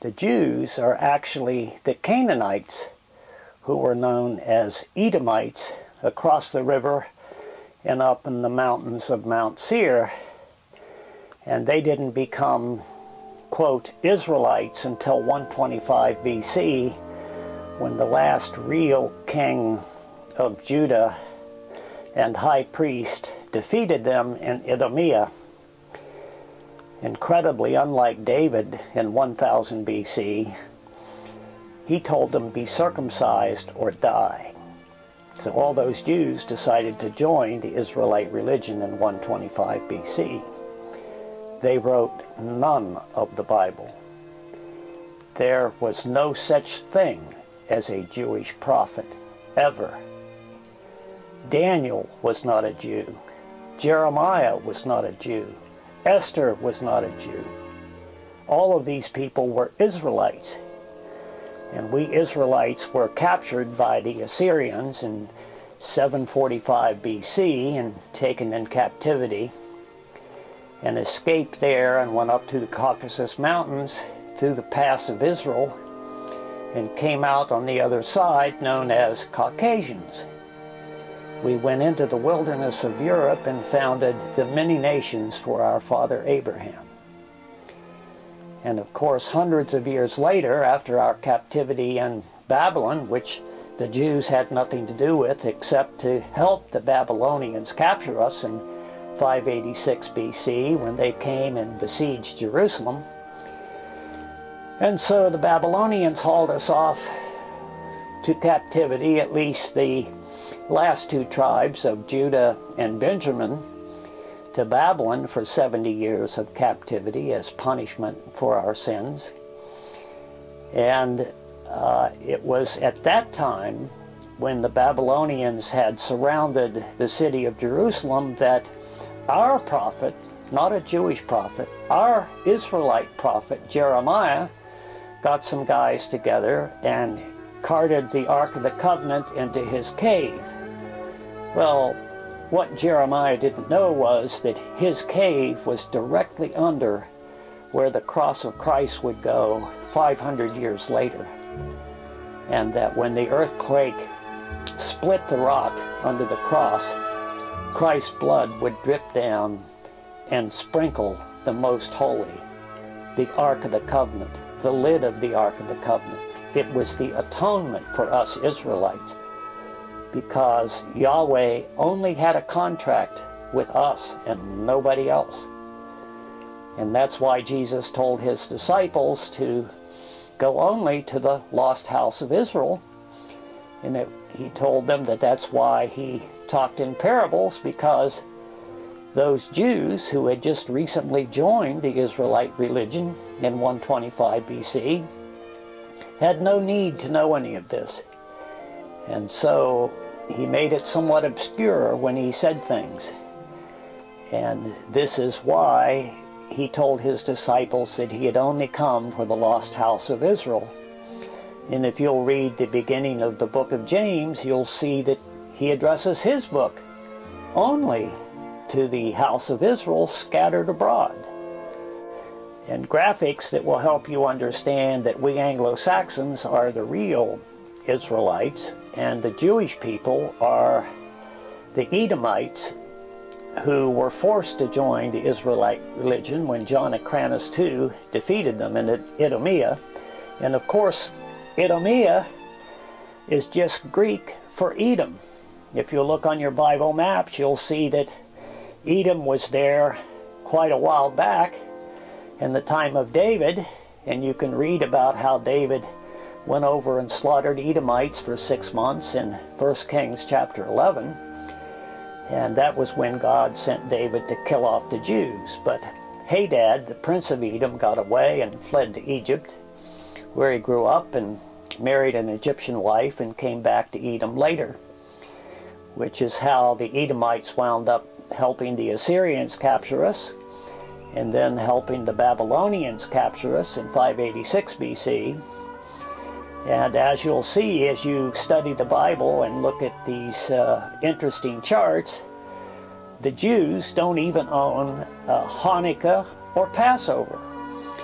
The Jews are actually the Canaanites, who were known as Edomites, across the river and up in the mountains of Mount Seir. And they didn't become, quote, Israelites until 125 BC, when the last real king of Judah and high priest defeated them in Idumea. Incredibly, unlike David in 1000 BC, he told them, be circumcised or die. So all those Jews decided to join the Israelite religion in 125 BC. They wrote none of the Bible. There was no such thing as a Jewish prophet, ever. Daniel was not a Jew. Jeremiah was not a Jew. Esther was not a Jew. All of these people were Israelites. And we Israelites were captured by the Assyrians in 745 BC and taken in captivity, and escaped there and went up to the Caucasus Mountains through the Pass of Israel and came out on the other side, known as Caucasians. We went into the wilderness of Europe and founded the many nations for our father Abraham. And of course, hundreds of years later, after our captivity in Babylon, which the Jews had nothing to do with except to help the Babylonians capture us in 586 BC when they came and besieged Jerusalem. And so the Babylonians hauled us off to captivity, at least the last two tribes of Judah and Benjamin, to Babylon for 70 years of captivity as punishment for our sins. And it was at that time, when the Babylonians had surrounded the city of Jerusalem, that our prophet, not a Jewish prophet, our Israelite prophet Jeremiah, got some guys together and carted the Ark of the Covenant into his cave. Well, what Jeremiah didn't know was that his cave was directly under where the cross of Christ would go 500 years later. And that when the earthquake split the rock under the cross, Christ's blood would drip down and sprinkle the most holy, the Ark of the Covenant, the lid of the Ark of the Covenant. It was the atonement for us Israelites, because Yahweh only had a contract with us and nobody else. And that's why Jesus told his disciples to go only to the lost house of Israel. And he told them that that's why he talked in parables, because those Jews who had just recently joined the Israelite religion in 125 BC had no need to know any of this. And so he made it somewhat obscure when he said things. And this is why he told his disciples that he had only come for the lost house of Israel. And if you'll read the beginning of the book of James, you'll see that he addresses his book only to the house of Israel scattered abroad. And graphics that will help you understand that we Anglo-Saxons are the real Israelites, and the Jewish people are the Edomites, who were forced to join the Israelite religion when John of Cranus II defeated them in Idumea. And of course, Idumea is just Greek for Edom. If you look on your Bible maps, you'll see that Edom was there quite a while back in the time of David, and you can read about how David went over and slaughtered Edomites for 6 months in 1 Kings chapter 11. And that was when God sent David to kill off the Jews. But Hadad, the prince of Edom, got away and fled to Egypt, where he grew up and married an Egyptian wife and came back to Edom later, which is how the Edomites wound up helping the Assyrians capture us, and then helping the Babylonians capture us in 586 BC. And as you'll see as you study the Bible and look at these interesting charts, the Jews don't even own Hanukkah or Passover.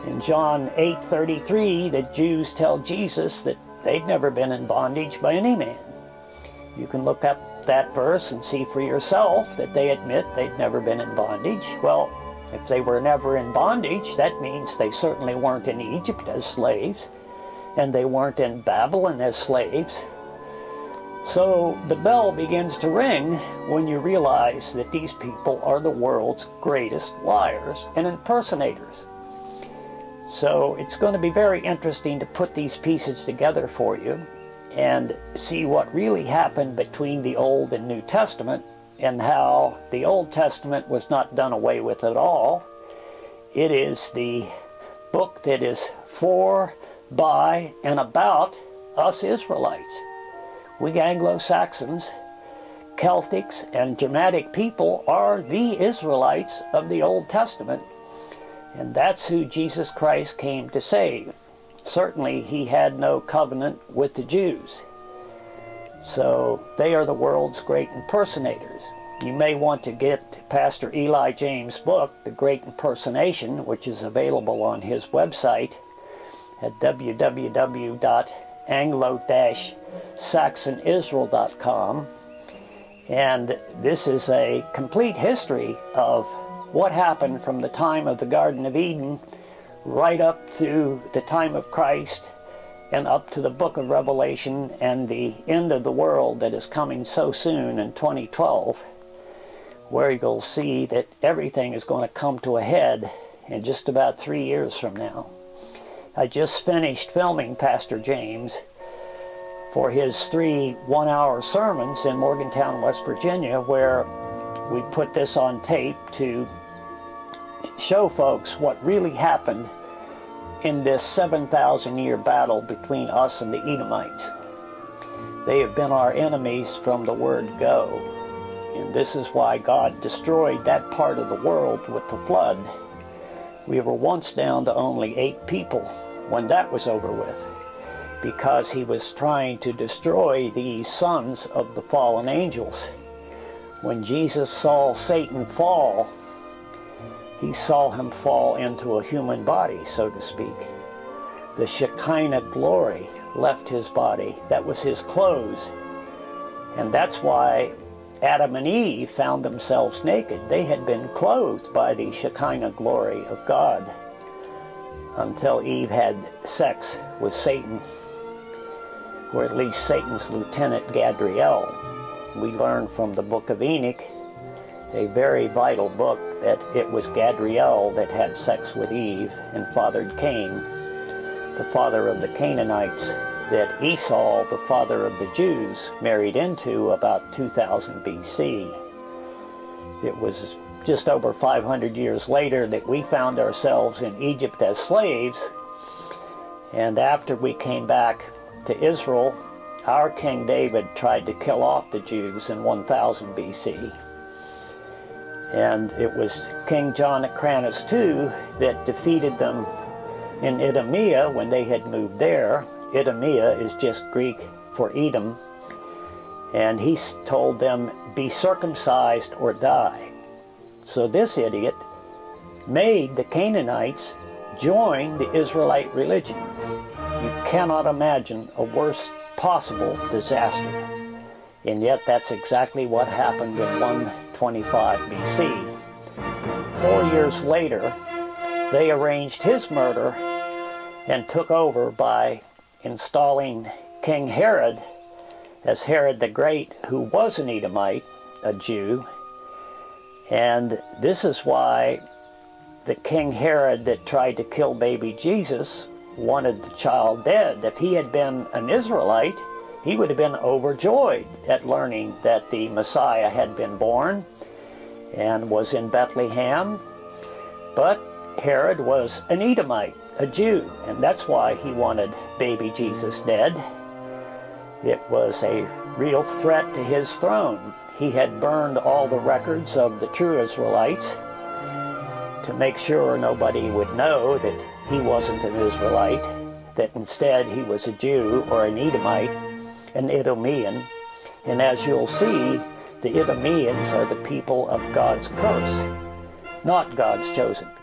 In John 8:33, the Jews tell Jesus that they'd never been in bondage by any man. You can look up that verse and see for yourself that they admit they'd never been in bondage. Well, if they were never in bondage, that means they certainly weren't in Egypt as slaves, and they weren't in Babylon as slaves. So the bell begins to ring when you realize that these people are the world's greatest liars and impersonators. So it's going to be very interesting to put these pieces together for you and see what really happened between the Old and New Testament, and how the Old Testament was not done away with at all. It is the book that is for, by, and about us Israelites. We Anglo-Saxons, Celtics, and Germanic people are the Israelites of the Old Testament, and that's who Jesus Christ came to save. Certainly he had no covenant with the Jews. So they are the world's great impersonators. You may want to get Pastor Eli James' book, The Great Impersonation, which is available on his website at www.anglo-saxonisrael.com. And this is a complete history of what happened from the time of the Garden of Eden right up to the time of Christ, and up to the book of Revelation and the end of the world that is coming so soon in 2012, where you'll see that everything is going to come to a head in just about 3 years from now. I just finished filming Pastor James for his 3 one-hour sermons in Morgantown, West Virginia, where we put this on tape to show folks what really happened in this 7,000-year battle between us and the Edomites. They have been our enemies from the word go, and this is why God destroyed that part of the world with the flood. We were once down to only 8 people when that was over with, because he was trying to destroy these sons of the fallen angels. When Jesus saw Satan fall, he saw him fall into a human body, so to speak. The Shekinah glory left his body. That was his clothes. And that's why Adam and Eve found themselves naked. They had been clothed by the Shekinah glory of God until Eve had sex with Satan, or at least Satan's lieutenant Gadriel. We learn from the book of Enoch, a very vital book, that it was Gadriel that had sex with Eve and fathered Cain, the father of the Canaanites that Esau, the father of the Jews, married into about 2000 BC. It was just over 500 years later that we found ourselves in Egypt as slaves, and after we came back to Israel, our King David tried to kill off the Jews in 1000 BC. And it was King John of Cranus II that defeated them in Idumea when they had moved there. Idumea is just Greek for Edom. And he told them, be circumcised or die. So this idiot made the Canaanites join the Israelite religion. You cannot imagine a worse possible disaster. And yet that's exactly what happened in 125 BC. 4 years later, they arranged his murder and took over by installing King Herod as Herod the Great, who was an Edomite, a Jew. And this is why the King Herod that tried to kill baby Jesus wanted the child dead. If he had been an Israelite, he would have been overjoyed at learning that the Messiah had been born and was in Bethlehem. But Herod was an Edomite, a Jew, and that's why he wanted baby Jesus dead. It was a real threat to his throne. He had burned all the records of the true Israelites to make sure nobody would know that he wasn't an Israelite, that instead he was a Jew or an Edomite, an Idumean. And as you'll see, the Idumeans are the people of God's curse, not God's chosen.